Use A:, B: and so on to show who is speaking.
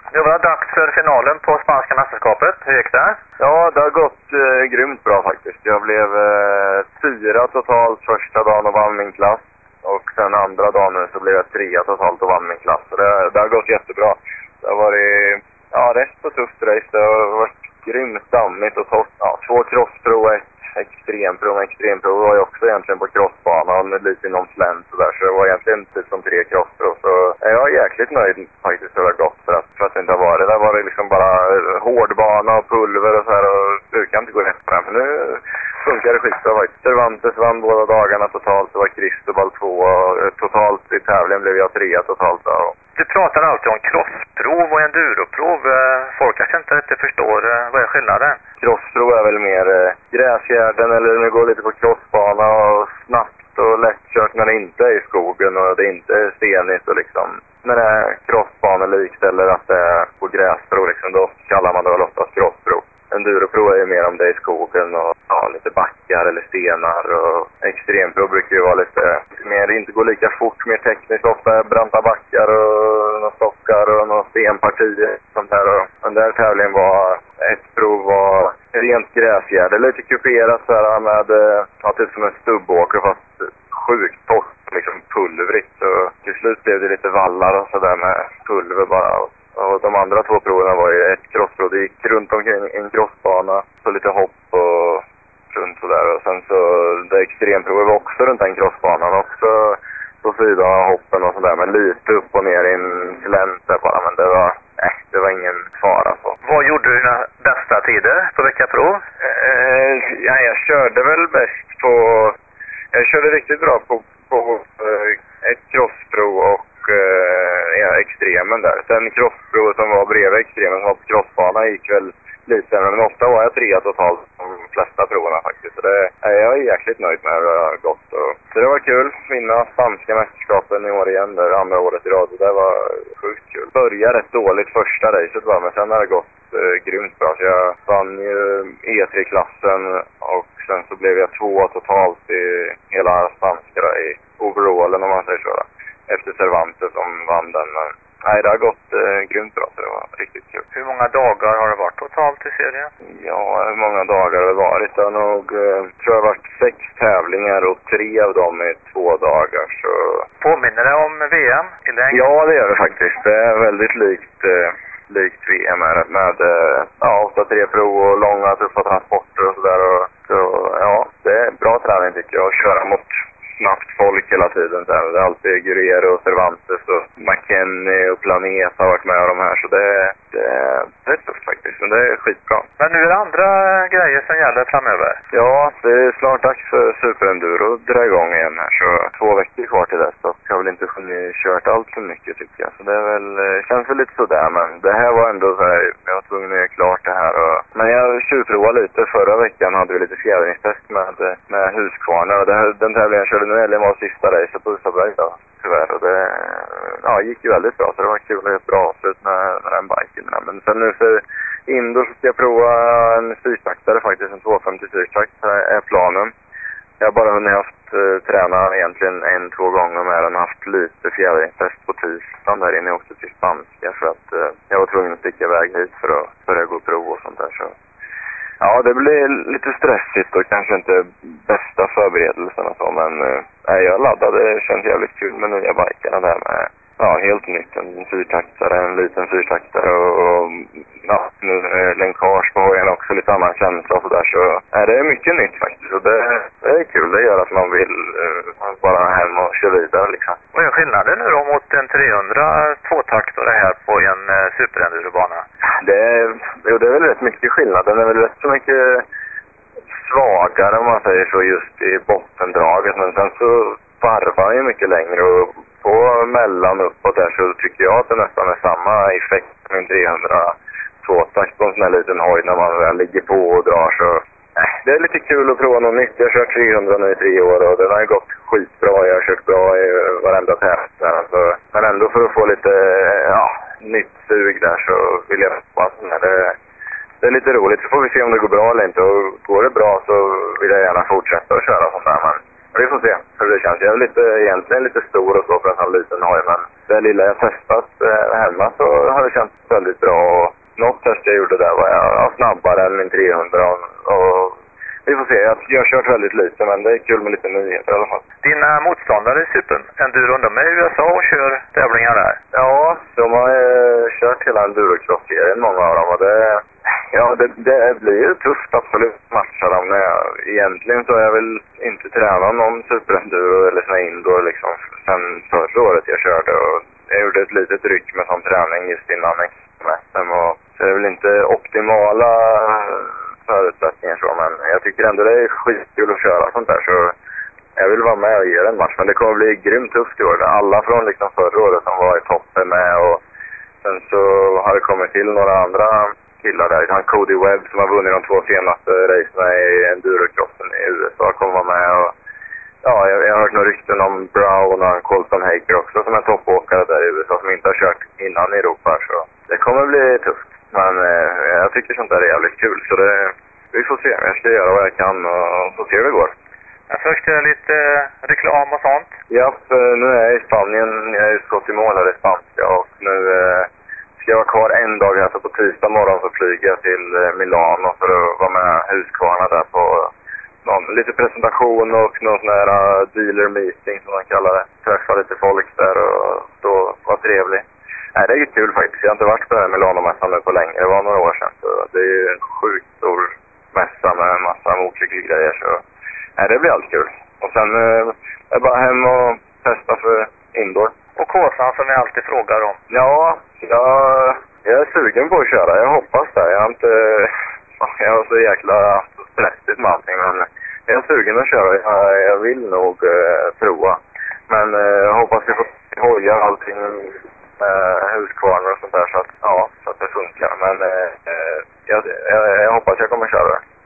A: Nu var det dags för finalen på spanska mästerskapet. Hur gick det?
B: Ja, det har gått grymt bra faktiskt. Jag blev 4 totalt första dagen och vann min klass. Och sen andra dagen så blev jag 3 totalt och vann min klass. Så det har gått jättebra. Det har varit rätt så tufft race. Det har varit grymt dammigt och torrt. Ja, 2 crossprov och 1 extremprov. Extremprov var ju också egentligen på crossbanan med lite inom slänt och där. Så det var egentligen typ som 3 crossprov. Så jag är jäkligt nöjd faktiskt hur det har gått för att det inte har varit. Där var det liksom bara hårdbana och pulver och så här. Och det kan inte gå rätt fram. Men nu funkar det skitbra faktiskt. Cervantes vann båda dagarna totalt. Det var Cristobal 2 och totalt i tävlingen blev jag 3 totalt. Ja.
A: Du pratar alltid om crossprov och enduroprov. Folk kanske inte riktigt förstår vad är skillnaden.
B: Crossprov är väl mer gräsgärden eller nu går lite på crossbana och snabbt och lättkört när det inte är i skogen och det inte är stenigt och liksom. När det är crossbanelikt eller att det är på gräsprov liksom, då kallar man det väl oftast crossprov. Enduroprov är ju mer om det är i skogen och lite backar eller stenar och extremprov brukar ju vara lite mer, inte gå lika fort, mer tekniskt, ofta branta backar och några stockar och några stenpartier sånt där. Och den där tävlingen var, ett prov var rent gräsgärde, lite kuperat så här med, typ som en stubbåker fast sjukt torrt, liksom pulvrigt. Så till slut blev det lite vallar och sådär med pulver bara. Och de andra 2 proverna var ju ett crossprov. Det gick runt omkring en crossbana. Så lite hopp och runt sådär. Och sen så det extremprovet var också runt den crossbanan. Också på sidan av hoppen och sådär. Men lite upp och ner i en slänt där bara. Men det var ingen fara så.
A: Vad gjorde du dina bästa tider på vilka prov?
B: Jag körde väl bäst på... Jag körde riktigt bra på ett crossprov och extremen där. Sen crossprovet som var bredvid extremen som var på crossbana gick väl lite, men ofta var jag 3 totalt de flesta proverna faktiskt. Så det är jag jäkligt nöjd med hur det har gått. Så det var kul, vinna spanska mästerskapen i år igen där, andra året i rad. Det var sjukt kul. Började rätt dåligt första racet bara, men sen har det gått grymt bra. Så jag vann ju E3-klassen och sen så blev jag 2 totalt i hela spanska i overallen om man säger så. Efter Cervantes som vann den. Nej, det har gått grymt bra så det var riktigt kul.
A: Hur många dagar har det varit totalt i serien?
B: Ja, hur många dagar har det varit? Det har nog, tror jag varit 6 tävlingar och 3 av dem är 2 dagar. Så...
A: Påminner det om VM i längd?
B: Ja, det gör det faktiskt. Det är väldigt likt VM här med 8-3 prov och långa tuffa transporter och sådär. Så ja, det är bra träning tycker jag att köra mot snabbt folk hela tiden. Det är alltid Guerrero och Cervantes och McKennie och Planet har varit med och de här. Så det är tufft faktiskt. Men det är skitbra.
A: Men nu är det andra grejer som gäller framöver?
B: Ja, det är snart dags för Superenduro att dra igång igen här. Så 2 veckor kvar till dess. Och jag har väl inte kört allt för mycket tycker jag. Så det är väl, känns väl lite sådär. Men det här var ändå så här, jag var tvungen att göra klart det här. Men jag tjuvprovade lite. Förra veckan hade vi lite fjädringstest med Husqvarna. Och den tävlingen jag körde nu eller var sista racet på Usaberg då, tyvärr. Och det gick ju väldigt bra. Så det var kul att göra ett bra avslut med den biken. Men sen nu för indoor så ska jag prova en fyrtaktare faktiskt. En 250 fyrtakt är planen. Jag har bara hunnit träna egentligen 1-2 gånger med den. Haft lite fjädringstest på tisdagen där inne också till spanska. För att jag var tvungen att sticka iväg hit för att börja gå prov och sånt där. Så. Ja, det blir lite stressigt och kanske inte bästa förberedelserna så, men jag laddade, det känns jävligt kul med nya bikarna där med, helt nytt, en fyrtaktare, en liten fyrtaktare och nu länkage på hojen också, lite annan känsla och sådär, så det är mycket nytt faktiskt och det är kul, det gör att man vill bara hem och köra vidare liksom.
A: Vad är skillnaden nu då mot en 300 tvåtaktare här på en superendurobana?
B: Det är väl rätt mycket skillnad. Den är väl rätt så mycket svagare om man säger så just i bottendraget. Men sen så varvar ju mycket längre och på mellan uppåt där så tycker jag att det nästan är samma effekt med en 300 tvåtakt på en sån här liten hoj när man väl ligger på och drar så. Det är lite kul att prova något nytt. Jag har kört 300 nu i 3 år och den har gått skitbra. Jag har kört bra i varenda tävling. Alltså, men ändå för att få lite nytt sug där så vill jag hoppas. Det är lite roligt. Så får vi se om det går bra eller inte. Och går det bra så vill jag gärna fortsätta att köra sånt där. Men Vi får se hur det känns. Jag är egentligen lite stor och så för en sån liten hoj, men det lilla jag testat hemma så har det känts väldigt bra. Och något test jag gjorde där var jag snabbare än min 300 och vi får se. Jag har kört väldigt lite, men det är kul med lite nyheter i alla fall.
A: Dina motståndare i Super-enduron, de är i USA och kör tävlingar där.
B: Ja, de har kört hela endurocross-serien, många av dem. Och det blir ju tufft absolut att matcha dem. Egentligen så har jag väl inte tränat någon superenduro eller sån indoor liksom sen förra året jag körde. Och jag gjorde ett litet ryck med sån träning just innan SM. Och så är det väl inte optimala förutsättningar så, men jag tycker ändå det är skitkul att köra sånt där, så jag vill vara med och ge en match. Men det kommer bli grymt tufft i år. Alla från liksom förra året som var i toppen med, och sen så har det kommit till några andra killar där. Han Cody Webb som har vunnit de 2 senaste racerna i endurocrossen i USA kommer vara med. Och ja, jag har hört några rykten om Brown och Colton Haker också som är toppåkare där i USA som inte har kört innan i Europa, så det kommer bli tufft. Men jag tycker sånt där är jävligt kul, så vi får se. Jag ska göra vad jag kan och så se hur det går.
A: Men först lite reklam och sånt.
B: Ja, nu är jag i Spanien. Jag är skott i mål här i Spanska och nu ska jag vara kvar en dag här, så på tisdag morgon så flyger jag till Milano för att vara med Husqvarna där på lite presentation och någon sån här dealer meeting som man kallar det. Träffa lite folk där och då var trevlig. Nej, det är ju kul faktiskt. Jag har inte varit på den här Milano-mässan nu på länge. Det var några år sedan. Så det är ju en sjukt stor mässa med en massa motorcykelgrejer. Så nej, det blir allt kul. Och sen är jag bara hem och testa för indoor.
A: Och kåsan som jag alltid frågar om.
B: Ja, jag är sugen på att köra. Jag hoppas det. Jag har så jäkla stressigt med allting. Men jag är sugen att köra. Jag vill nog prova. Men jag hoppas jag får hoja allting Husqvarna och sånt där så att det funkar. Men jag hoppas jag kommer köra det.